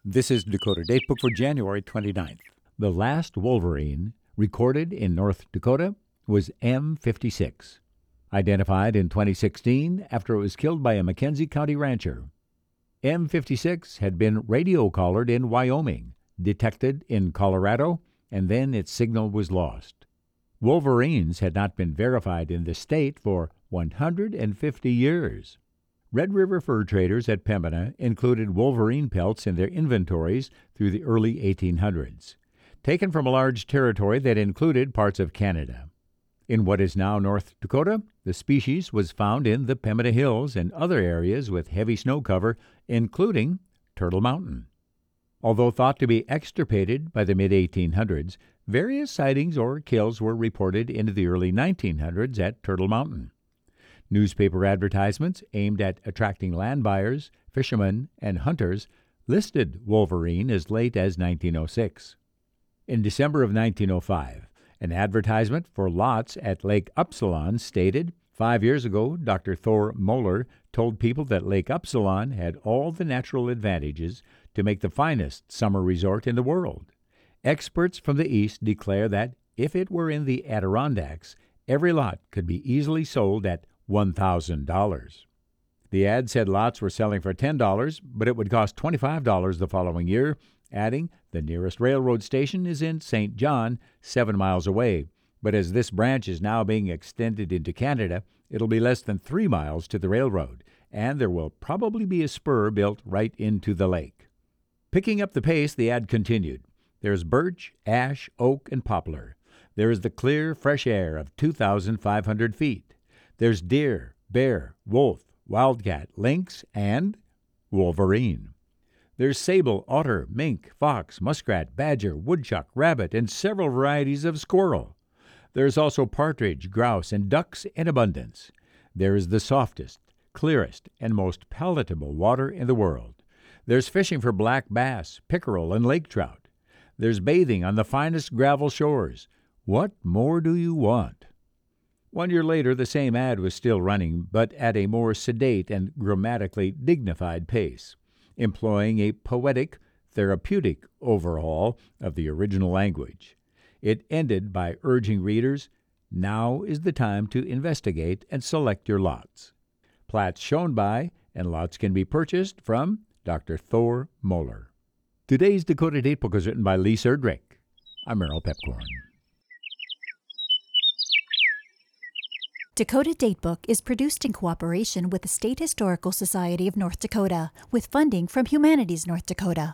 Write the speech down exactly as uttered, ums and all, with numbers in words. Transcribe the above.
This is Dakota Datebook for January twenty-ninth. The last wolverine recorded in North Dakota was M fifty-six, identified in twenty sixteen after it was killed by a McKenzie County rancher. M fifty-six had been radio collared in Wyoming, detected in Colorado, and then its signal was lost. Wolverines had not been verified in the state for one hundred fifty years. Red River fur traders at Pembina included wolverine pelts in their inventories through the early eighteen hundreds, taken from a large territory that included parts of Canada. In what is now North Dakota, the species was found in the Pembina Hills and other areas with heavy snow cover, including Turtle Mountain. Although thought to be extirpated by the mid eighteen hundreds, various sightings or kills were reported into the early nineteen hundreds at Turtle Mountain. Newspaper advertisements aimed at attracting land buyers, fishermen, and hunters listed wolverine as late as nineteen oh six. In December of nineteen oh five, an advertisement for lots at Lake Upsilon stated, Five years ago, Doctor Thor Moeller told people that Lake Upsilon had all the natural advantages to make the finest summer resort in the world. Experts from the East declare that if it were in the Adirondacks, every lot could be easily sold at one thousand dollars. The ad said lots were selling for ten dollars, but it would cost twenty-five dollars the following year, adding, the nearest railroad station is in Saint John, seven miles away, but as this branch is now being extended into Canada, it'll be less than three miles to the railroad, and there will probably be a spur built right into the lake. Picking up the pace, the ad continued. There's birch, ash, oak, and poplar. There is the clear, fresh air of two thousand five hundred feet. There's deer, bear, wolf, wildcat, lynx, and wolverine. There's sable, otter, mink, fox, muskrat, badger, woodchuck, rabbit, and several varieties of squirrel. There's also partridge, grouse, and ducks in abundance. There is the softest, clearest, and most palatable water in the world. There's fishing for black bass, pickerel, and lake trout. There's bathing on the finest gravel shores. What more do you want? One year later, the same ad was still running, but at a more sedate and grammatically dignified pace, employing a poetic, therapeutic overhaul of the original language. It ended by urging readers, now is the time to investigate and select your lots. Plats shown by and lots can be purchased from Doctor Thor Moeller. Today's Dakota Datebook was written by Lee Serdrick. I'm Merrill Pepcorn. Dakota Datebook is produced in cooperation with the State Historical Society of North Dakota, with funding from Humanities North Dakota.